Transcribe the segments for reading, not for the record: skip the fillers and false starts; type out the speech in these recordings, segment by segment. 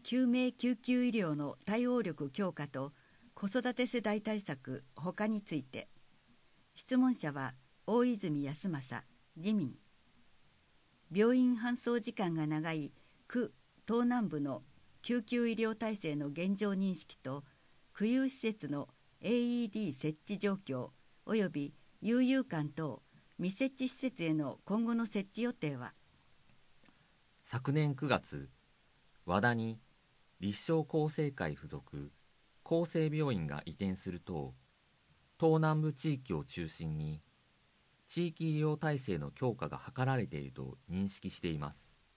救命救急医療の対応力強化と子育て世代対策他について、質問者は大泉康政、自民。病院搬送時間が長い区東南部の救急医療体制の現状認識と区有施設の AED 設置状況及び遊遊館等未設置施設への今後の設置予定は。 昨年9月、和田に立正厚生会附属厚生病院が移転すると、東南部地域を中心に地域医療体制の強化が図られていると認識しています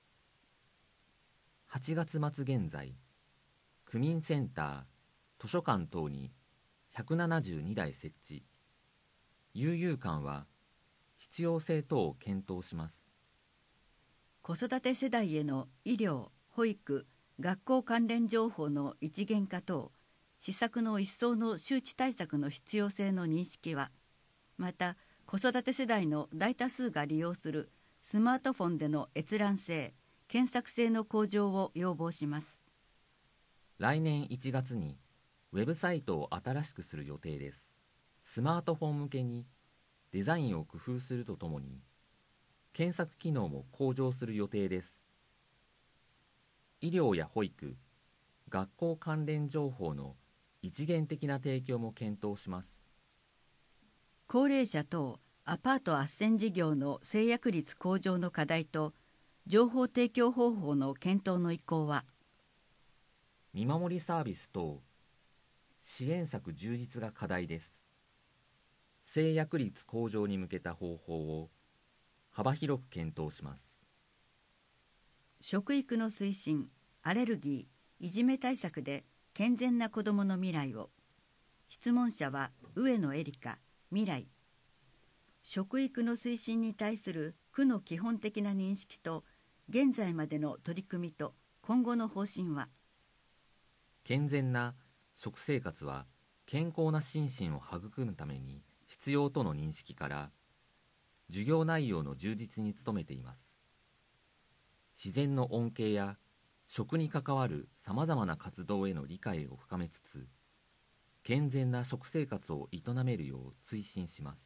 。8月末現在、区民センター、図書館等に172台設置、遊遊館は必要性等を検討します。 子育て世代への医療、保育、学校関連情報の一元化等、施策の一層の周知対策の必要性の認識は、また子育て世代の大多数が利用するスマートフォンでの閲覧性、検索性の向上を要望します。 来年1月にウェブサイトを新しくする予定です。スマートフォン向けにデザインを工夫するとともに、検索機能も向上する予定です。医療や保育、学校関連情報の一元的な提供も検討します。 高齢者等アパート斡旋事業の制約率向上の課題と情報提供方法の検討の意向は。 見守りサービス等支援策充実が課題です。制約率向上に向けた方法を幅広く検討します。 食育の推進、アレルギー、いじめ対策で健全な子どもの未来を。質問者は上野エリカ、未来。食育の推進に対する区の基本的な認識と現在までの取り組みと今後の方針は。 健全な食生活は健康な心身を育むために必要との認識から、授業内容の充実に努めています。自然の恩恵や食に関わるさまざまな活動への理解を深めつつ、健全な食生活を営めるよう推進します。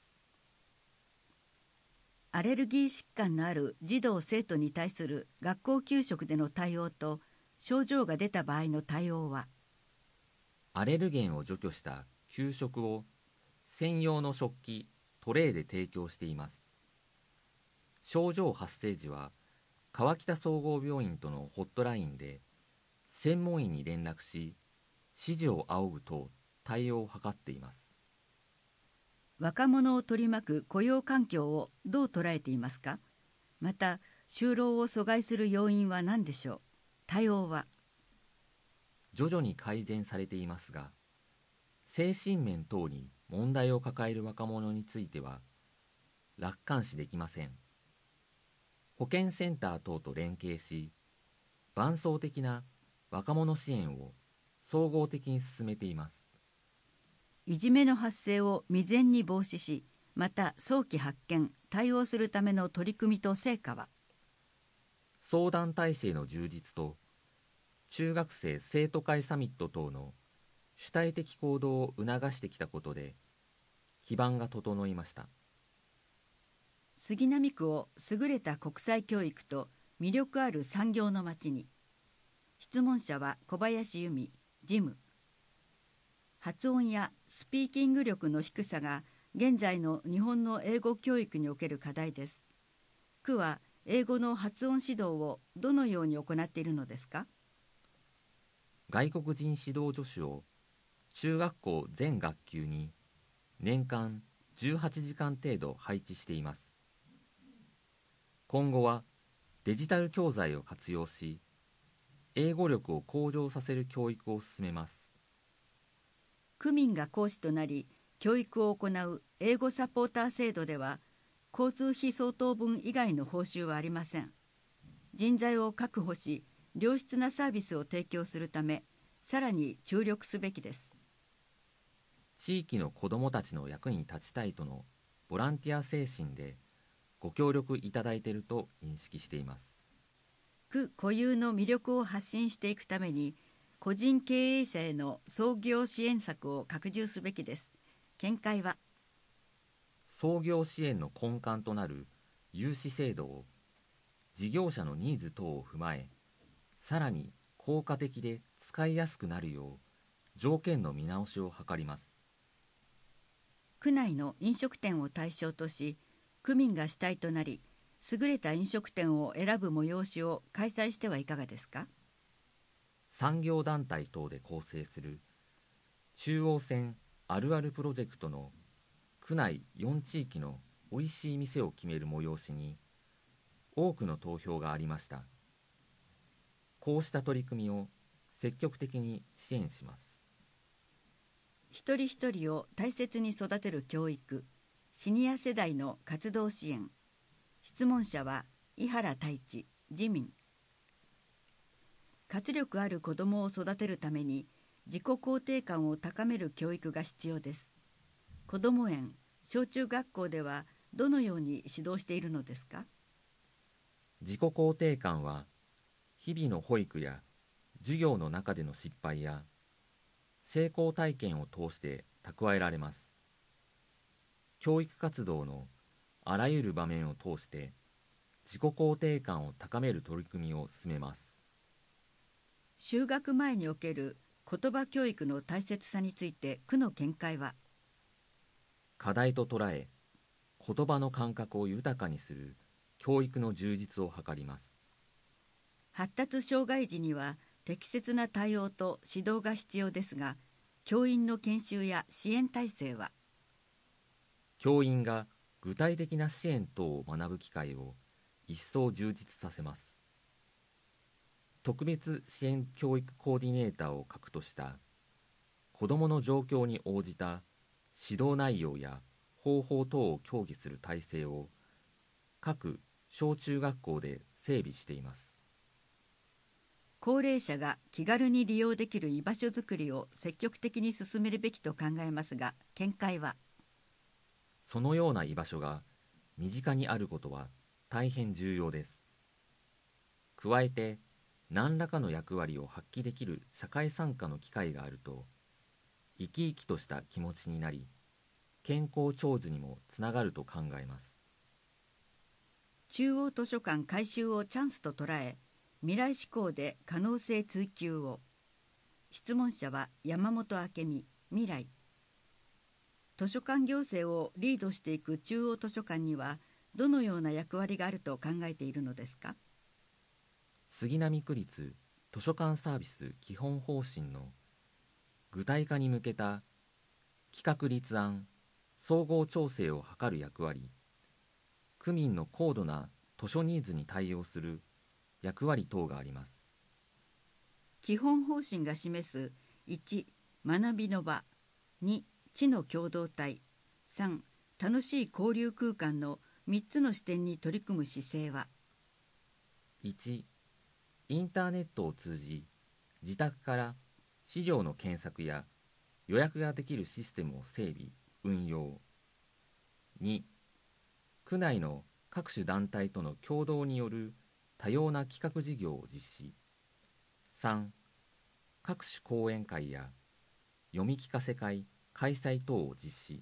アレルギー疾患のある児童生徒に対する学校給食での対応と症状が出た場合の対応は。 アレルゲンを除去した給食を専用の食器、トレイで提供しています。症状発生時は川北総合病院とのホットラインで専門医に連絡し、指示を仰ぐと対応を図っています。 若者を取り巻く雇用環境をどう捉えていますか。また就労を阻害する要因は何でしょう。対応は。 徐々に改善されていますが、精神面等に問題を抱える若者については楽観視できません。保健センター等と連携し、伴走的な若者支援を総合的に進めています。 いじめの発生を未然に防止し、また早期発見、対応するための取り組みと成果は。 相談体制の充実と中学生生徒会サミット等の主体的行動を促してきたことで基盤が整いました。 杉並区を優れた国際教育と魅力ある産業の街に。質問者は小林由美、事務。発音やスピーキング力の低さが現在の日本の英語教育における課題です。区は英語の発音指導をどのように行っているのですか。 外国人指導助手を中学校全学級に年間18時間程度配置しています。今後はデジタル教材を活用し、英語力を向上させる教育を進めます。 区民が講師となり教育を行う英語サポーター制度では、交通費相当分以外の報酬はありません。人材を確保し、良質なサービスを提供するため、さらに注力すべきです。 地域の子どもたちの役に立ちたいとのボランティア精神でご協力いただいていると認識しています。 区固有の魅力を発信していくために、個人経営者への創業支援策を拡充すべきです。見解は、 創業支援の根幹となる融資制度を事業者のニーズ等を踏まえ、さらに効果的で使いやすくなるよう条件の見直しを図ります。 区内の飲食店を対象とし、区民が主体となり、優れた飲食店を選ぶ催しを開催してはいかがですか。 産業団体等で構成する中央線あるあるプロジェクトの区内4地域のおいしい店を決める催しに多くの投票がありました。こうした取り組みを積極的に支援します。 一人一人を大切に育てる教育、シニア世代の活動支援。質問者は井原太一、自民。活力ある子どもを育てるために自己肯定感を高める教育が必要です。こども園、小中学校ではどのように指導しているのですか。 自己肯定感は日々の保育や授業の中での失敗や成功体験を通して蓄えられます。教育活動のあらゆる場面を通して自己肯定感を高める取り組みを進めます。 就学前における言葉教育の大切さについて区の見解は、 課題と捉え、言葉の感覚を豊かにする教育の充実を図ります。 発達障害児には適切な対応と指導が必要ですが、教員の研修や支援体制は、 教員が具体的な支援等を学ぶ機会を一層充実させます。特別支援教育コーディネーターを核とした子どもの状況に応じた指導内容や方法等を協議する体制を各小中学校で整備しています。 高齢者が気軽に利用できる居場所づくりを積極的に進めるべきと考えますが、見解は、 そのような居場所が身近にあることは大変重要です。加えて、何らかの役割を発揮できる社会参加の機会があると、生き生きとした気持ちになり、健康長寿にもつながると考えます。 中央図書館改修をチャンスと捉え、未来志向で可能性追求を。質問者は山本明美、未来。図書館行政をリードしていく中央図書館にはどのような役割があると考えているのですか。 杉並区立図書館サービス基本方針の具体化に向けた企画立案・総合調整を図る役割、区民の高度な図書ニーズに対応する役割等があります。 基本方針が示す1、学びの場、2、知の共同体、3、楽しい交流空間の3つの視点に取り組む姿勢は、 1、インターネットを通じ自宅から資料の検索や予約ができるシステムを整備・運用。2、区内の各種団体との共同による多様な企画事業を実施。3、各種講演会や読み聞かせ会開催等を実施。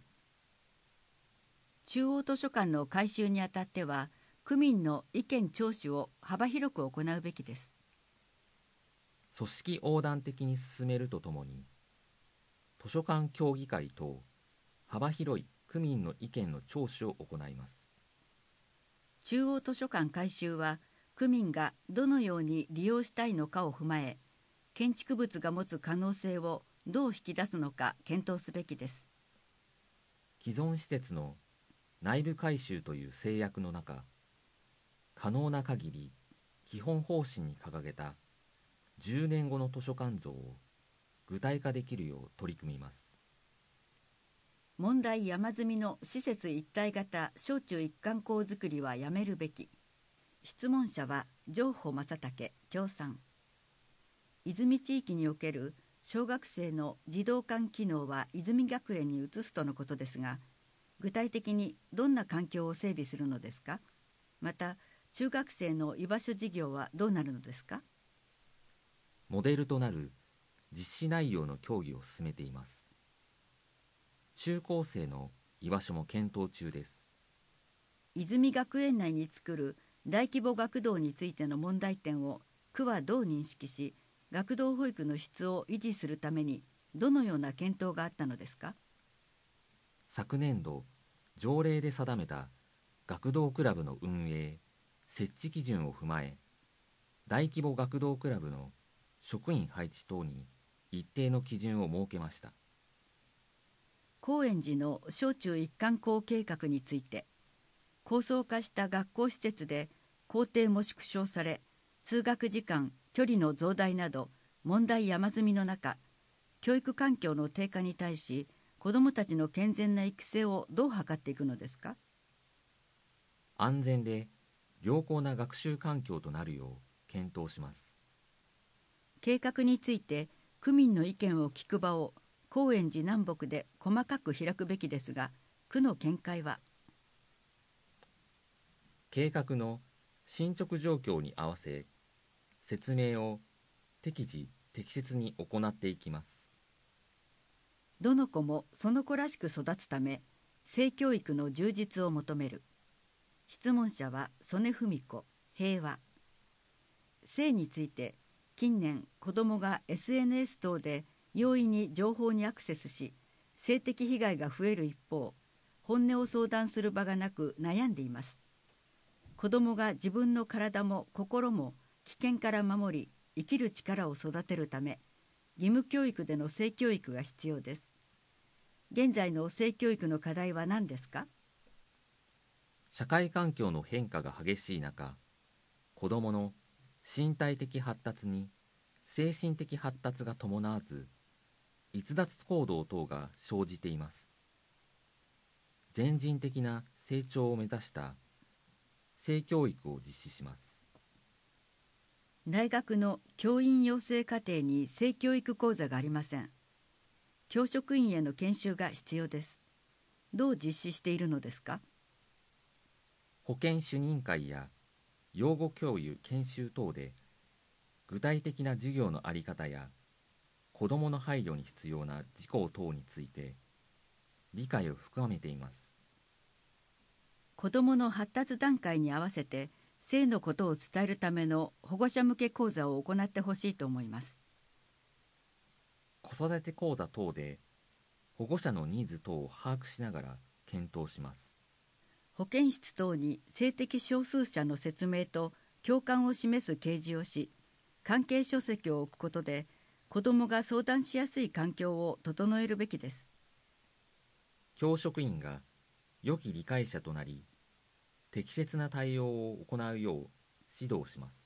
中央図書館の改修にあたっては、区民の意見聴取を幅広く行うべきです。 組織横断的に進めるとともに、図書館協議会等幅広い区民の意見の聴取を行います。 中央図書館改修は、区民がどのように利用したいのかを踏まえ、建築物が持つ可能性をどう引き出すのか検討すべきです。 既存施設の内部改修という制約の中、可能な限り基本方針に掲げた10年後の図書館像を具体化できるよう取り組みます。 問題山積みの施設一体型小中一貫校づくりはやめるべき。質問者は上保正武、共産。泉地域における小学生の児童館機能は泉学園に移すとのことですが、具体的にどんな環境を整備するのですか。また、 中学生の居場所事業はどうなるのですか？ モデルとなる実施内容の協議を進めています。中高生の居場所も検討中です。 泉学園内に作る大規模学童についての問題点を区はどう認識し、学童保育の質を維持するためにどのような検討があったのですか？ 昨年度、条例で定めた学童クラブの運営・設置基準を踏まえ、大規模学童クラブの職員配置等に一定の基準を設けました。 高円寺の小中一貫校計画について、高層化した学校施設で校庭も縮小され、通学時間、距離の増大など問題山積みの中、教育環境の低下に対し、子どもたちの健全な育成をどう図っていくのですか？ 安全で良好な学習環境となるよう検討します。 計画について区民の意見を聞く場を高円寺南北で細かく開くべきですが、区の見解は？ 計画の進捗状況に合わせ、説明を適時適切に行っていきます。 どの子もその子らしく育つため、性教育の充実を求める。質問者は曽根文子、平和。性について、近年子どもが SNS 等で容易に情報にアクセスし、性的被害が増える一方、本音を相談する場がなく悩んでいます。子どもが自分の体も心も危険から守り、生きる力を育てるため、義務教育での性教育が必要です。現在の性教育の課題は何ですか？ 社会環境の変化が激しい中、子どもの身体的発達に精神的発達が伴わず、逸脱行動等が生じています。全人的な成長を目指した性教育を実施します。 大学の教員養成課程に性教育講座がありません。教職員への研修が必要です。どう実施しているのですか？ 保健主任会や養護教諭研修等で、具体的な授業の在り方や子どもの配慮に必要な事項等について理解を深めています。 子どもの発達段階に合わせて性のことを伝えるための保護者向け講座を行ってほしいと思います。 子育て講座等で保護者のニーズ等を把握しながら検討します。 保健室等に性的少数者の説明と共感を示す掲示をし、関係書籍を置くことで子どもが相談しやすい環境を整えるべきです。 教職員が良き理解者となり、適切な対応を行うよう指導します。